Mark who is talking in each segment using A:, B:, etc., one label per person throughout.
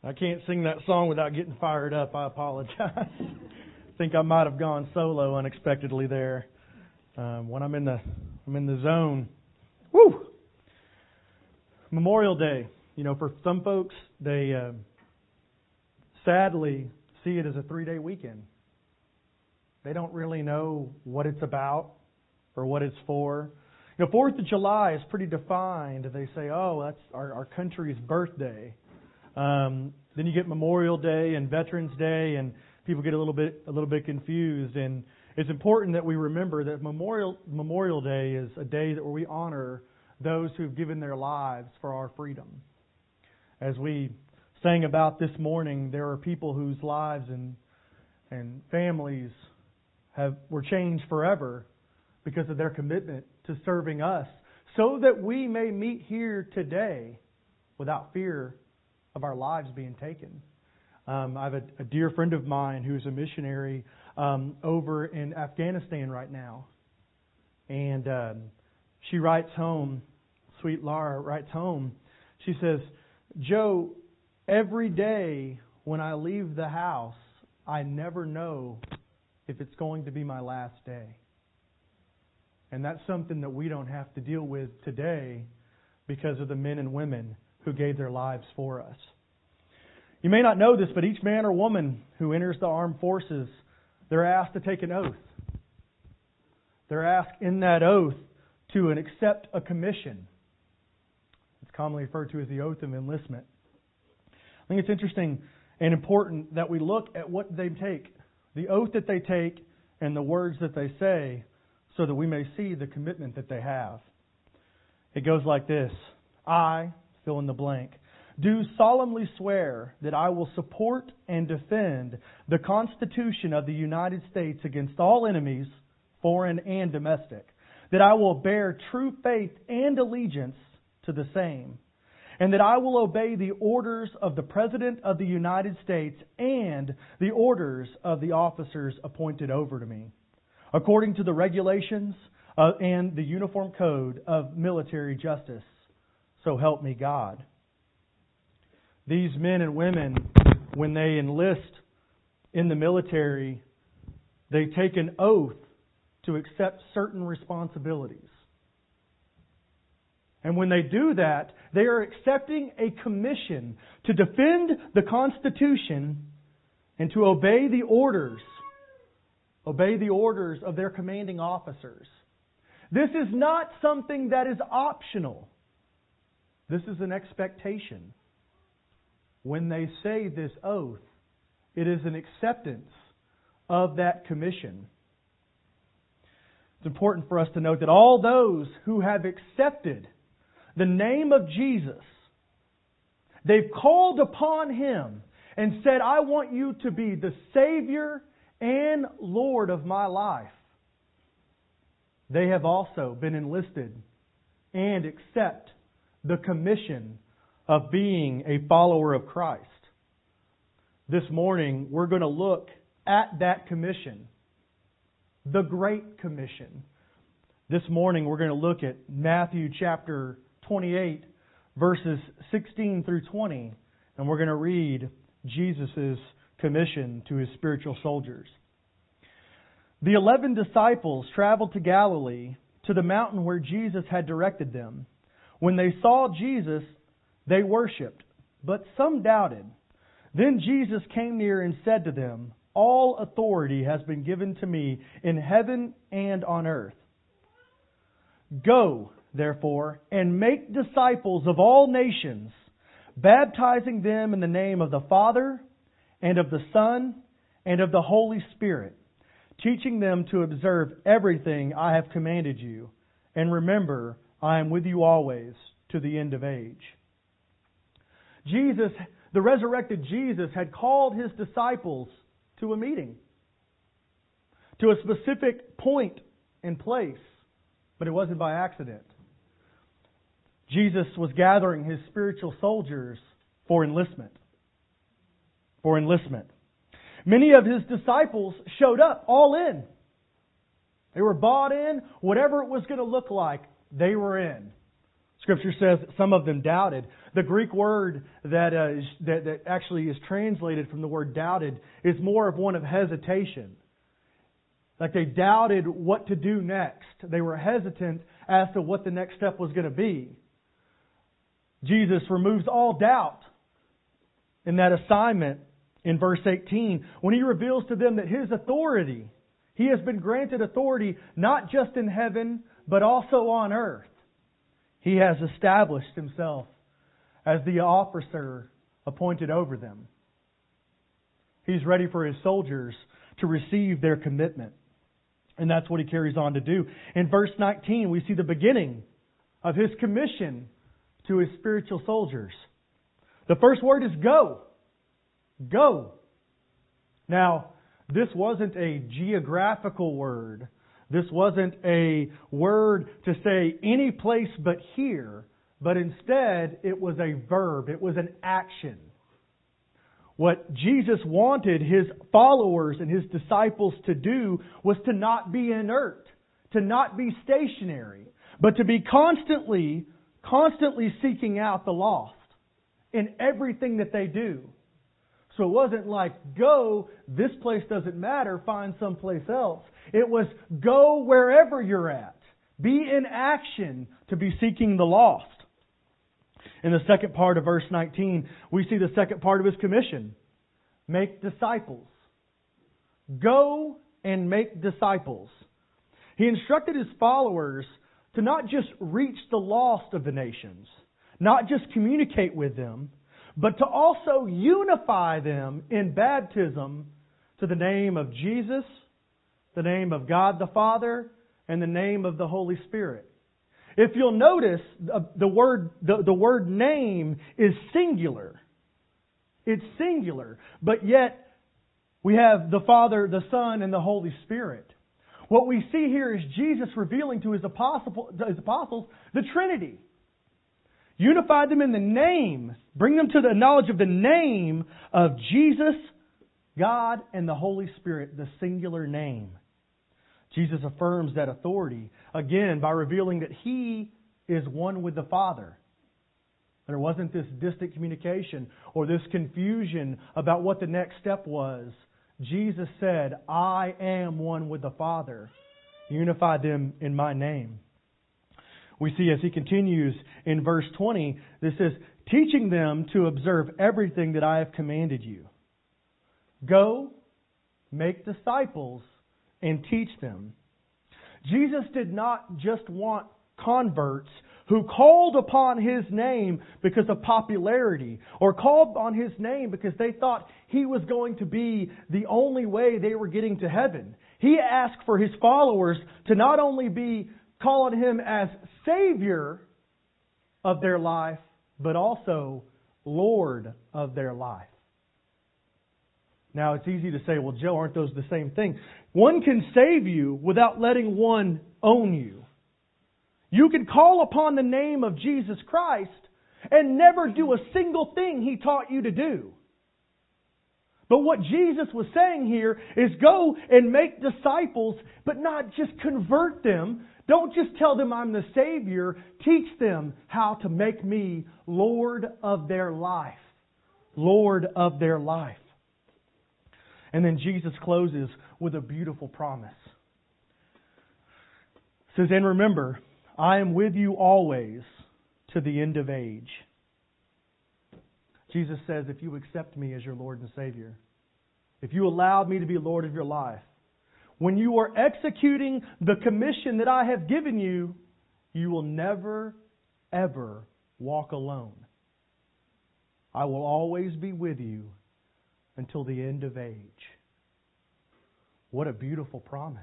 A: I can't sing that song without getting fired up. I apologize. I think I might have gone solo unexpectedly there. When I'm in the zone. Woo! Memorial Day. You know, for some folks, they sadly see it as a 3-day weekend. They don't really know what it's about or what it's for. You know, 4th of July is pretty defined. They say, oh, that's our country's birthday. Then you get Memorial Day and Veterans Day, and people get a little bit confused. And it's important that we remember that Memorial Day is a day where we honor those who've given their lives for our freedom. As we sang about this morning, there are people whose lives and families were changed forever because of their commitment to serving us, so that we may meet here today without fear of our lives being taken. I have a dear friend of mine who's a missionary over in Afghanistan right now. And she writes home, sweet Laura writes home, she says, Joe, every day when I leave the house, I never know if it's going to be my last day. And that's something that we don't have to deal with today because of the men and women who gave their lives for us. You may not know this, but each man or woman who enters the armed forces, they're asked to take an oath. They're asked in that oath to accept a commission. It's commonly referred to as the oath of enlistment. I think it's interesting and important that we look at what they take, the oath that they take and the words that they say, so that we may see the commitment that they have. It goes like this. I, fill in the blank, do solemnly swear that I will support and defend the Constitution of the United States against all enemies, foreign and domestic, that I will bear true faith and allegiance to the same, and that I will obey the orders of the President of the United States and the orders of the officers appointed over to me, according to the regulations and the Uniform Code of Military Justice. So help me God. These men and women, when they enlist in the military, they take an oath to accept certain responsibilities. And when they do that, they are accepting a commission to defend the Constitution and to obey the orders of their commanding officers. This is not something that is optional. This is an expectation. When they say this oath, it is an acceptance of that commission. It's important for us to note that all those who have accepted the name of Jesus, they've called upon Him and said, I want you to be the Savior and Lord of my life. They have also been enlisted and accept the commission of being a follower of Christ. This morning, we're going to look at that commission, the Great Commission. This morning, we're going to look at Matthew chapter 28, verses 16 through 20, and we're going to read Jesus' commission to His spiritual soldiers. The 11 disciples traveled to Galilee, to the mountain where Jesus had directed them. When they saw Jesus, they worshipped, but some doubted. Then Jesus came near and said to them, all authority has been given to me in heaven and on earth. Go, therefore, and make disciples of all nations, baptizing them in the name of the Father, and of the Son, and of the Holy Spirit, teaching them to observe everything I have commanded you. And remember, I am with you always to the end of age. Jesus, the resurrected Jesus, had called His disciples to a meeting, to a specific point and place, but it wasn't by accident. Jesus was gathering His spiritual soldiers for enlistment. Many of His disciples showed up all in. They were bought in. Whatever it was going to look like, they were in. Scripture says that some of them doubted. The Greek word that actually is translated from the word doubted is more of one of hesitation. Like they doubted what to do next. They were hesitant as to what the next step was going to be. Jesus removes all doubt in that assignment in verse 18 when He reveals to them that His authority, He has been granted authority not just in heaven but also on earth. He has established Himself as the officer appointed over them. He's ready for His soldiers to receive their commitment. And that's what He carries on to do. In verse 19, we see the beginning of His commission to His spiritual soldiers. The first word is go. Go. Now, this wasn't a geographical word. This wasn't a word to say any place but here, but instead it was a verb. It was an action. What Jesus wanted His followers and His disciples to do was to not be inert, to not be stationary, but to be constantly seeking out the lost in everything that they do. So it wasn't like, go, this place doesn't matter, find someplace else. It was, go wherever you're at. Be in action to be seeking the lost. In the second part of verse 19, we see the second part of His commission. Make disciples. Go and make disciples. He instructed His followers to not just reach the lost of the nations, not just communicate with them, but to also unify them in baptism to the name of Jesus, the name of God the Father, and the name of the Holy Spirit. If you'll notice, the word name is singular. It's singular, but yet we have the Father, the Son, and the Holy Spirit. What we see here is Jesus revealing to His apostles the Trinity. Unify them in the name. Bring them to the knowledge of the name of Jesus, God, and the Holy Spirit, the singular name. Jesus affirms that authority, again, by revealing that He is one with the Father. There wasn't this distant communication or this confusion about what the next step was. Jesus said, I am one with the Father. Unify them in my name. We see as He continues in verse 20, this says, teaching them to observe everything that I have commanded you. Go, make disciples, and teach them. Jesus did not just want converts who called upon His name because of popularity or called on His name because they thought He was going to be the only way they were getting to heaven. He asked for His followers to not only be calling Him as Savior of their life, but also Lord of their life. Now, it's easy to say, well, Joe, aren't those the same thing? One can save you without letting one own you. You can call upon the name of Jesus Christ and never do a single thing He taught you to do. But what Jesus was saying here is go and make disciples, but not just convert them. Don't just tell them I'm the Savior. Teach them how to make me Lord of their life. Lord of their life. And then Jesus closes with a beautiful promise. It says, and remember, I am with you always to the end of age. Jesus says, if you accept me as your Lord and Savior, if you allow me to be Lord of your life, when you are executing the commission that I have given you, you will never, ever walk alone. I will always be with you until the end of age. What a beautiful promise.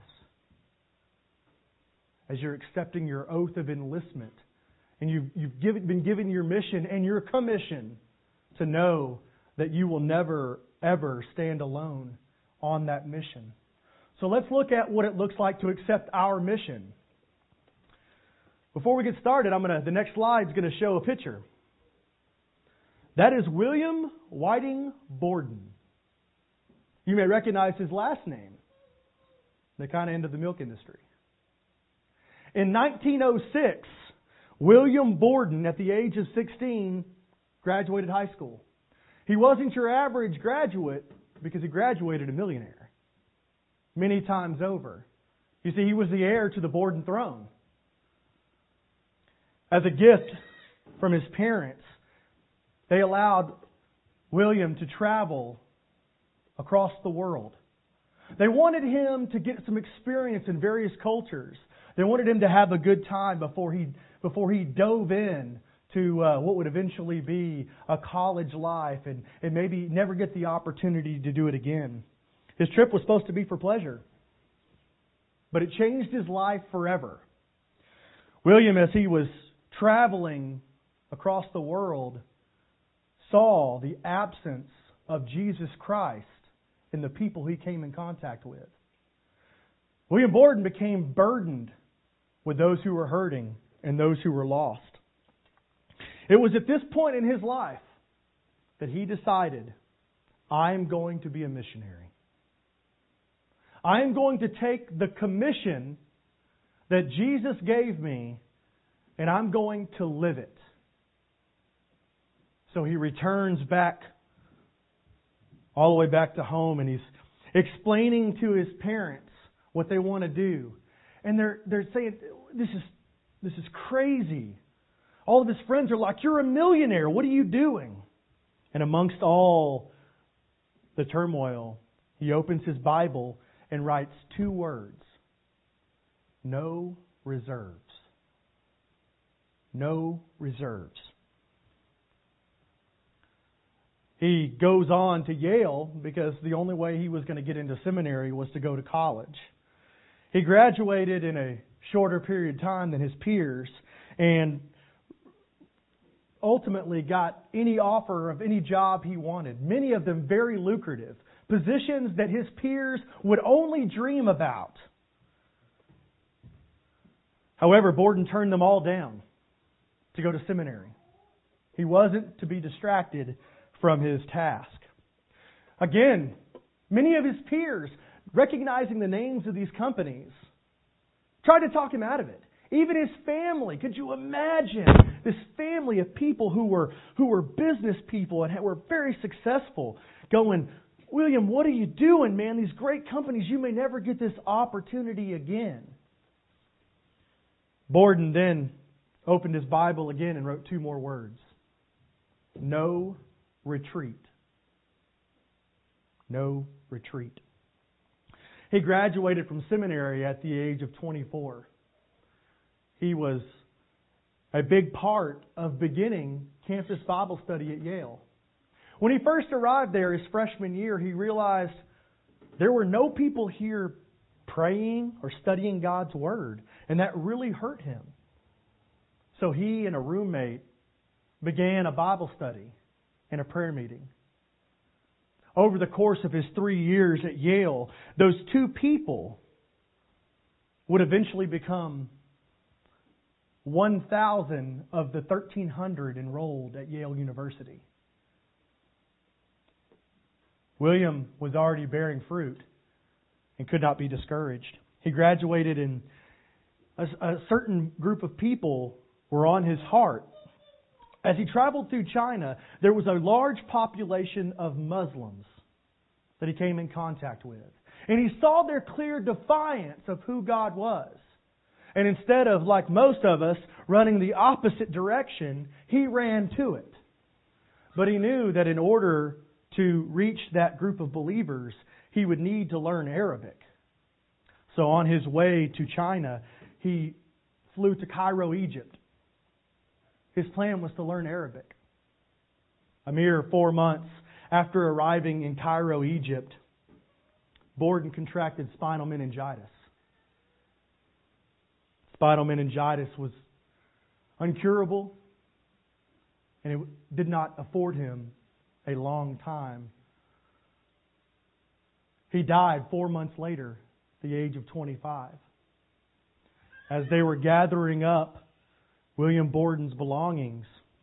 A: As you're accepting your oath of enlistment and you've been given your mission and your commission to know that you will never, ever stand alone on that mission. So let's look at what it looks like to accept our mission. Before we get started, the next slide is going to show a picture. That is William Whiting Borden. You may recognize his last name. They kind of ended the milk industry. In 1906, William Borden, at the age of 16, graduated high school. He wasn't your average graduate because he graduated a millionaire many times over. You see, he was the heir to the Borden throne. As a gift from his parents, they allowed William to travel across the world. They wanted him to get some experience in various cultures. They wanted him to have a good time before he dove in to what would eventually be a college life and maybe never get the opportunity to do it again. His trip was supposed to be for pleasure, but it changed his life forever. William, as he was traveling across the world, saw the absence of Jesus Christ in the people he came in contact with. William Borden became burdened with those who were hurting and those who were lost. It was at this point in his life that he decided, I am going to be a missionary. I am going to take the commission that Jesus gave me and I'm going to live it. So he returns back, all the way back to home, and he's explaining to his parents what they want to do. And they're saying, this is crazy. All of his friends are like, you're a millionaire. What are you doing? And amongst all the turmoil, he opens his Bible and writes 2 words. No reserves. No reserves. He goes on to Yale because the only way he was going to get into seminary was to go to college. He graduated in a shorter period of time than his peers and ultimately got any offer of any job he wanted, many of them very lucrative, positions that his peers would only dream about. However, Borden turned them all down to go to seminary. He wasn't to be distracted from his task. Again, many of his peers, recognizing the names of these companies, tried to talk him out of it. Even his family. Could you imagine this family of people who were business people and were very successful going, William, what are you doing, man? These great companies, you may never get this opportunity again. Borden then opened his Bible again and wrote 2 more words. No retreat. No retreat. He graduated from seminary at the age of 24. He was a big part of beginning campus Bible study at Yale. When he first arrived there his freshman year, he realized there were no people here praying or studying God's Word, and that really hurt him. So he and a roommate began a Bible study and a prayer meeting. Over the course of his 3 years at Yale, those 2 people would eventually become 1,000 of the 1,300 enrolled at Yale University. William was already bearing fruit and could not be discouraged. He graduated, and a certain group of people were on his heart. As he traveled through China, there was a large population of Muslims that he came in contact with. And he saw their clear defiance of who God was. And instead of, like most of us, running the opposite direction, he ran to it. But he knew that in order to reach that group of believers, he would need to learn Arabic. So on his way to China, he flew to Cairo, Egypt. His plan was to learn Arabic. A mere 4 months after arriving in Cairo, Egypt, Borden contracted spinal meningitis. Spinal meningitis was uncurable, and it did not afford him a long time. He died 4 months later, at the age of 25. As they were gathering up William Borden's belongings,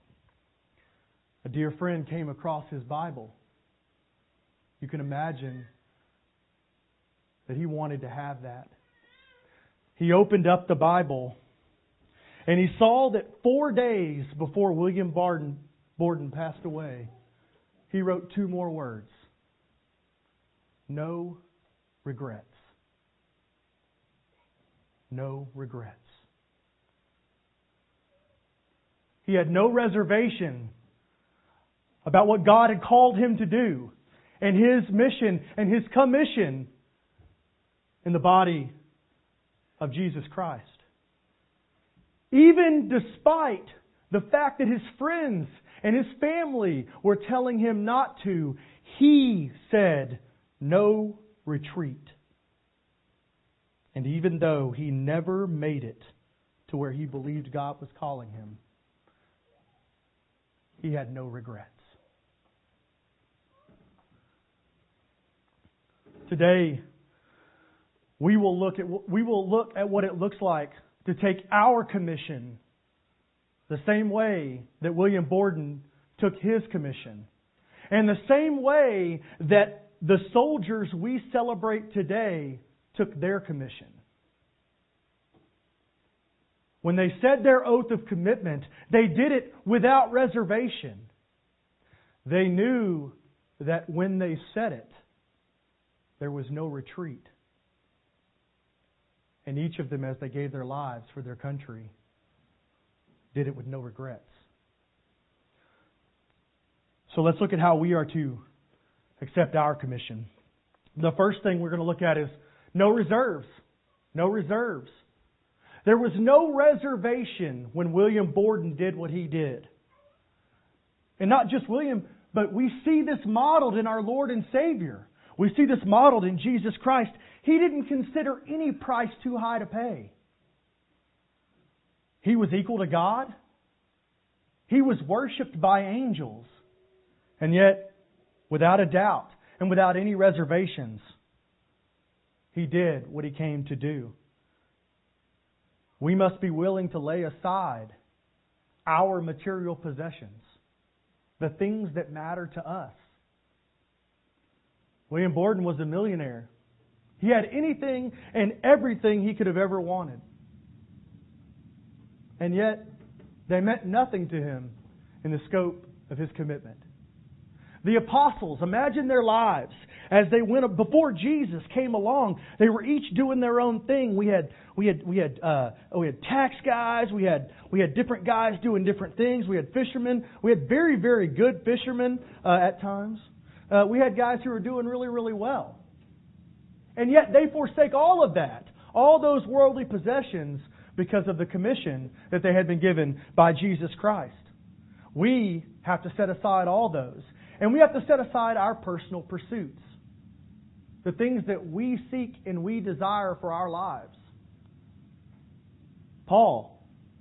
A: a dear friend came across his Bible. You can imagine that he wanted to have that. He opened up the Bible, And he saw that 4 days before William Borden passed away, he wrote 2 more words. No regrets. No regrets. He had no reservation about what God had called him to do and his mission and his commission in the body of Jesus Christ. Even despite the fact that his friends and his family were telling him not to, he said, no retreat. And even though he never made it to where he believed God was calling him, he had no regrets. Today, we will look at what it looks like to take our commission the same way that William Borden took his commission, and the same way that the soldiers we celebrate today took their commission. When they said their oath of commitment, they did it without reservation. They knew that when they said it, there was no retreat. And each of them, as they gave their lives for their country, did it with no regrets. So let's look at how we are to accept our commission. The first thing we're going to look at is no reserves. No reserves. There was no reservation when William Borden did what he did. And not just William, but we see this modeled in our Lord and Savior. We see this modeled in Jesus Christ. He didn't consider any price too high to pay. He was equal to God. He was worshipped by angels. And yet, without a doubt and without any reservations, He did what He came to do. We must be willing to lay aside our material possessions, the things that matter to us. William Borden was a millionaire. He had anything and everything he could have ever wanted. And yet, they meant nothing to him in the scope of his commitment. The apostles, imagine their lives as they went up before Jesus came along. They were each doing their own thing. We had tax guys. We had different guys doing different things. We had fishermen. We had very, very good fishermen at times. We had guys who were doing really, really well. And yet they forsake all of that, all those worldly possessions, because of the commission that they had been given by Jesus Christ. We have to set aside all those. And we have to set aside our personal pursuits. The things that we seek and we desire for our lives. Paul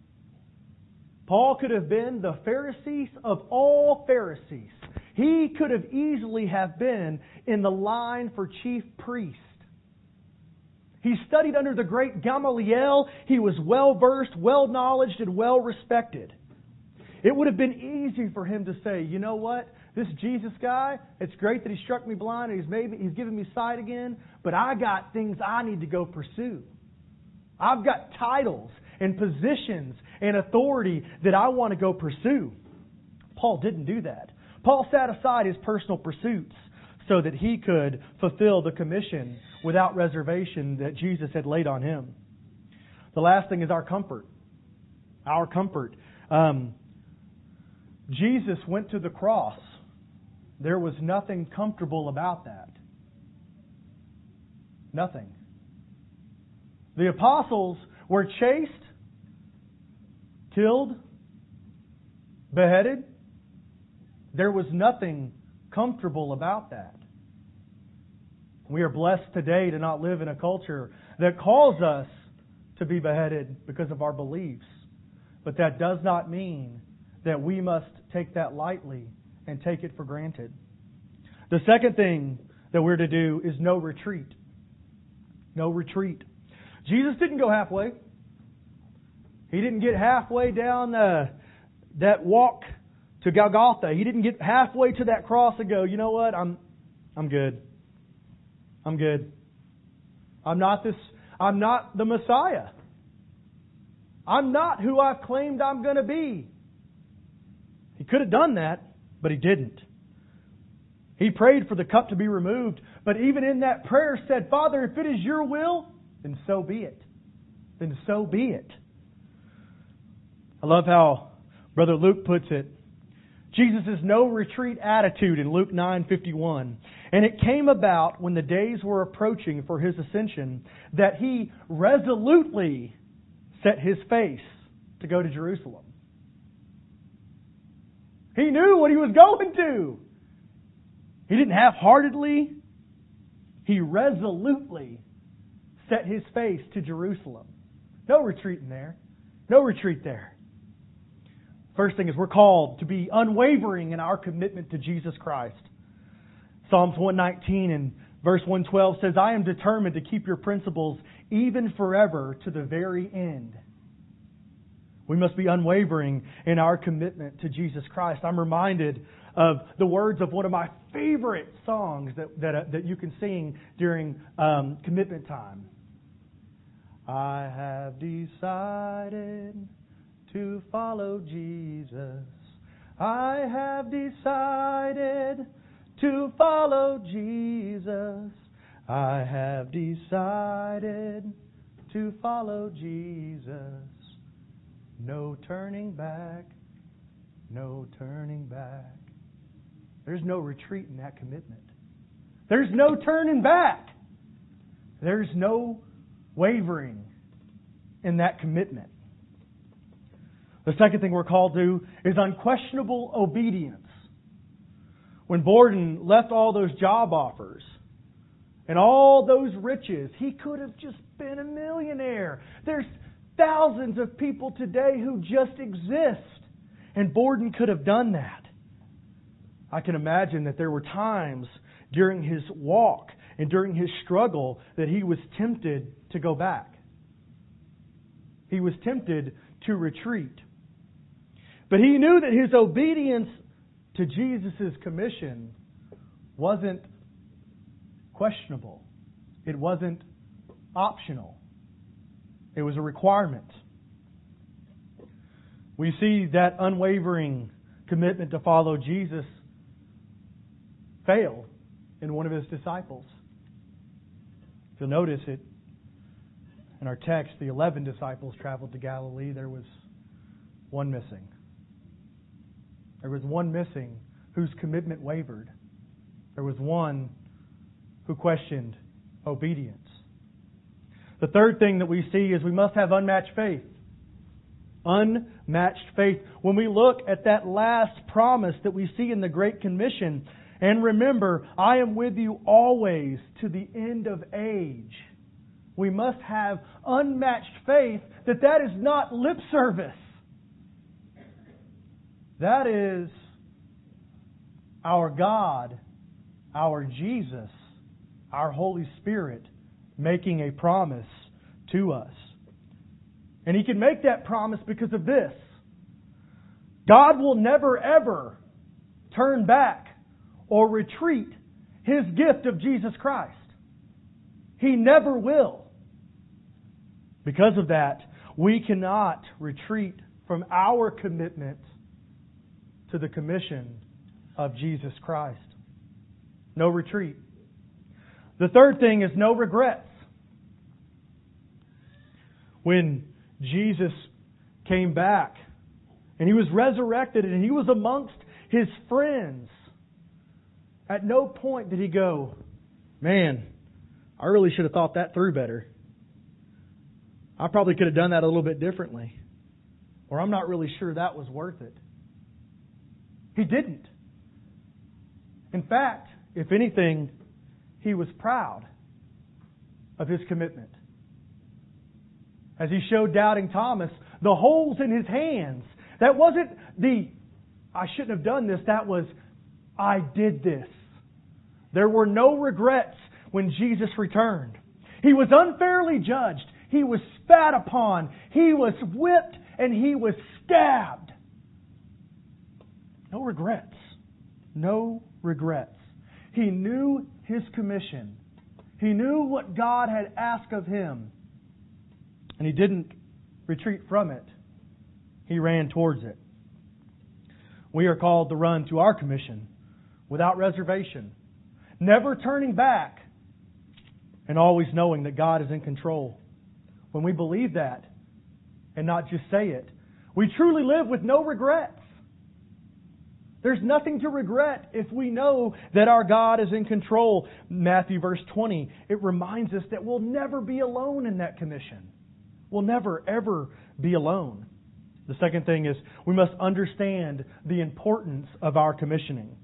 A: could have been the Pharisee of all Pharisees. He could have easily have been in the line for chief priest. He studied under the great Gamaliel. He was well-versed, well-knowledged, and well-respected. It would have been easy for him to say, you know what? This Jesus guy, it's great that he struck me blind and he's given me sight again, but I got things I need to go pursue. I've got titles and positions and authority that I want to go pursue. Paul didn't do that. Paul set aside his personal pursuits so that he could fulfill the commission without reservation that Jesus had laid on him. The last thing is our comfort. Our comfort. Jesus went to the cross. There was nothing comfortable about that. Nothing. The apostles were chased, killed, beheaded. There was nothing comfortable about that. We are blessed today to not live in a culture that calls us to be beheaded because of our beliefs. But that does not mean that we must take that lightly and take it for granted. The second thing that we're to do is no retreat. No retreat. Jesus didn't go halfway. He didn't get halfway down that walk to Golgotha. He didn't get halfway to that cross and go, you know what, I'm good. I'm good. I'm not the Messiah. I'm not who I've claimed I'm going to be. He could have done that, but he didn't. He prayed for the cup to be removed, but even in that prayer said, Father, if it is your will, then so be it. Then so be it. I love how Brother Luke puts it. Jesus' no retreat attitude in Luke 9:51. And it came about when the days were approaching for His ascension that He resolutely set His face to go to Jerusalem. He knew what He was going to. He didn't half-heartedly. He resolutely set His face to Jerusalem. No retreating there. No retreat there. First thing is we're called to be unwavering in our commitment to Jesus Christ. Psalms 119 and verse 112 says, I am determined to keep your principles even forever to the very end. We must be unwavering in our commitment to Jesus Christ. I'm reminded of the words of one of my favorite songs that you can sing during commitment time. I have decided to follow Jesus. I have decided to follow Jesus. I have decided to follow Jesus. No turning back. No turning back. There's no retreat in that commitment. There's no turning back. There's no wavering in that commitment. The second thing we're called to is unquestionable obedience. When Borden left all those job offers and all those riches, he could have just been a millionaire. There's thousands of people today who just exist, and Borden could have done that. I can imagine that there were times during his walk and during his struggle that he was tempted to go back. He was tempted to retreat. But he knew that his obedience to Jesus' commission wasn't questionable. It wasn't optional. It was a requirement. We see that unwavering commitment to follow Jesus fail in one of His disciples. If you'll notice it, in our text, the 11 disciples traveled to Galilee. There was one missing. There was one missing whose commitment wavered. There was one who questioned obedience. The third thing that we see is we must have unmatched faith. Unmatched faith. When we look at that last promise that we see in the Great Commission, and remember, I am with you always to the end of age. We must have unmatched faith that is not lip service. That is our God, our Jesus, our Holy Spirit making a promise to us. And He can make that promise because of this. God will never ever turn back or retreat His gift of Jesus Christ. He never will. Because of that, we cannot retreat from our commitment to the commission of Jesus Christ. No retreat. The third thing is no regrets. When Jesus came back and He was resurrected and He was amongst His friends, at no point did He go, man, I really should have thought that through better. I probably could have done that a little bit differently. Or I'm not really sure that was worth it. He didn't. In fact, if anything, He was proud of His commitment. As He showed doubting Thomas the holes in his hands. That wasn't I shouldn't have done this. That was, I did this. There were no regrets when Jesus returned. He was unfairly judged. He was spat upon. He was whipped and He was stabbed. No regrets. No regrets. He knew His commission. He knew what God had asked of Him. And He didn't retreat from it. He ran towards it. We are called to run to our commission without reservation, never turning back, and always knowing that God is in control. When we believe that and not just say it, we truly live with no regrets. There's nothing to regret if we know that our God is in control. Matthew verse 20, it reminds us that we'll never be alone in that commission. We'll never, ever be alone. The second thing is we must understand the importance of our commissioning.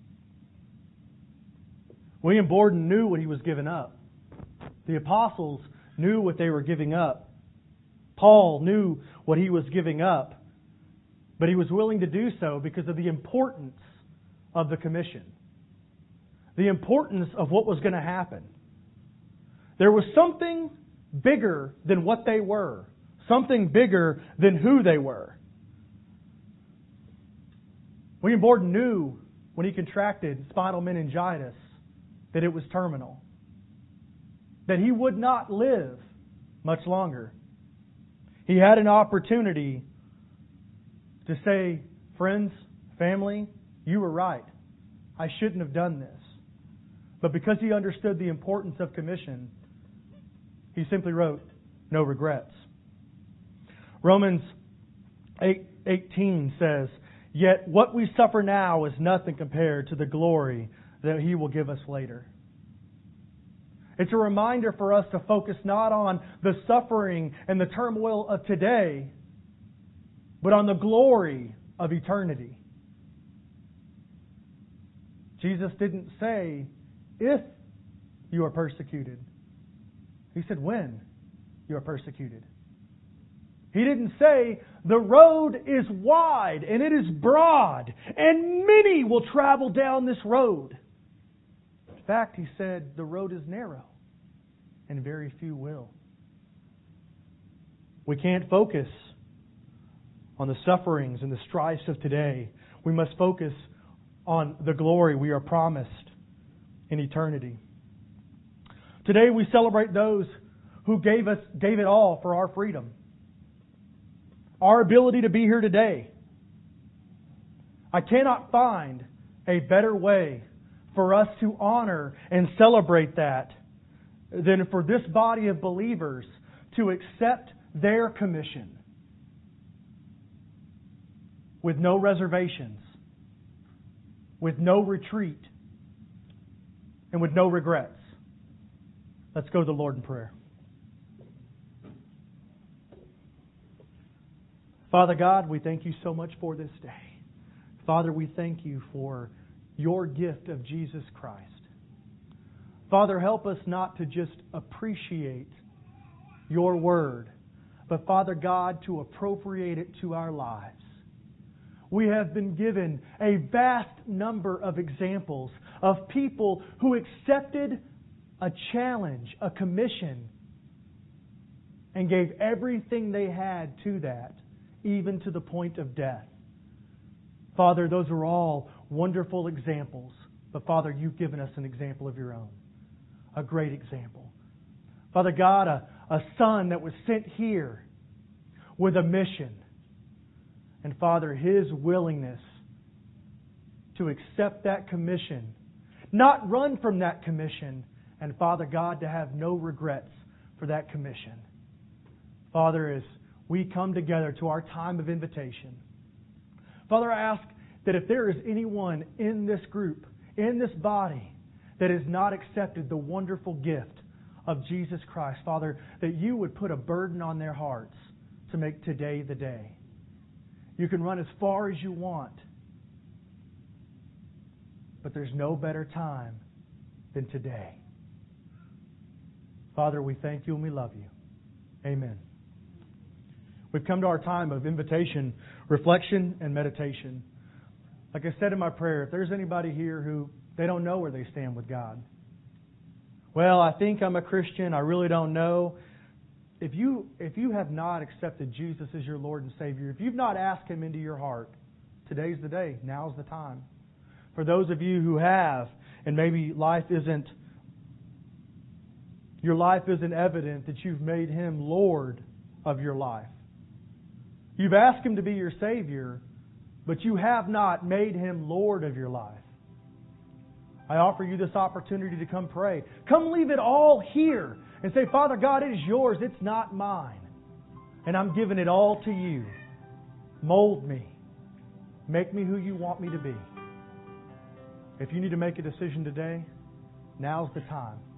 A: William Borden knew what he was giving up. The apostles knew what they were giving up. Paul knew what he was giving up. But he was willing to do so because of the importance of the commission. The importance of what was going to happen. There was something bigger than what they were. Something bigger than who they were. William Borden knew when he contracted spinal meningitis that it was terminal. That he would not live much longer. He had an opportunity to say, friends, family, you were right. I shouldn't have done this. But because he understood the importance of commission, he simply wrote, no regrets. Romans 8:18 says, yet what we suffer now is nothing compared to the glory that He will give us later. It's a reminder for us to focus not on the suffering and the turmoil of today, but on the glory of eternity. Jesus didn't say, if you are persecuted. He said, when you are persecuted. He didn't say, the road is wide and it is broad, and many will travel down this road. In fact, He said, the road is narrow and very few will. We can't focus on the sufferings and the strifes of today. We must focus on the glory we are promised in eternity. Today we celebrate those who gave it all for our freedom. Our ability to be here today. I cannot find a better way for us to honor and celebrate that than for this body of believers to accept their commission with no reservations, with no retreat, and with no regrets. Let's go to the Lord in prayer. Father God, we thank You so much for this day. Father, we thank You for Your gift of Jesus Christ. Father, help us not to just appreciate Your Word, but Father God, to appropriate it to our lives. We have been given a vast number of examples of people who accepted a challenge, a commission, and gave everything they had to that, even to the point of death. Father, those are all wonderful examples. But Father, You've given us an example of Your own. A great example. Father God, a son that was sent here with a mission. And Father, His willingness to accept that commission, not run from that commission, and Father God, to have no regrets for that commission. Father, as we come together to our time of invitation, Father, I ask that if there is anyone in this group, in this body, that has not accepted the wonderful gift of Jesus Christ, Father, that You would put a burden on their hearts to make today the day. You can run as far as you want, but there's no better time than today. Father, we thank You and we love You. Amen. We've come to our time of invitation, reflection, and meditation. Like I said in my prayer, if there's anybody here who they don't know where they stand with God. Well, I think I'm a Christian. I really don't know. If you have not accepted Jesus as your Lord and Savior, if you've not asked Him into your heart, today's the day. Now's the time. For those of you who have, and maybe your life isn't evident that you've made Him Lord of your life. You've asked Him to be your Savior, but you have not made Him Lord of your life. I offer you this opportunity to come pray. Come leave it all here and say, Father God, it is yours. It's not mine. And I'm giving it all to you. Mold me. Make me who you want me to be. If you need to make a decision today, now's the time.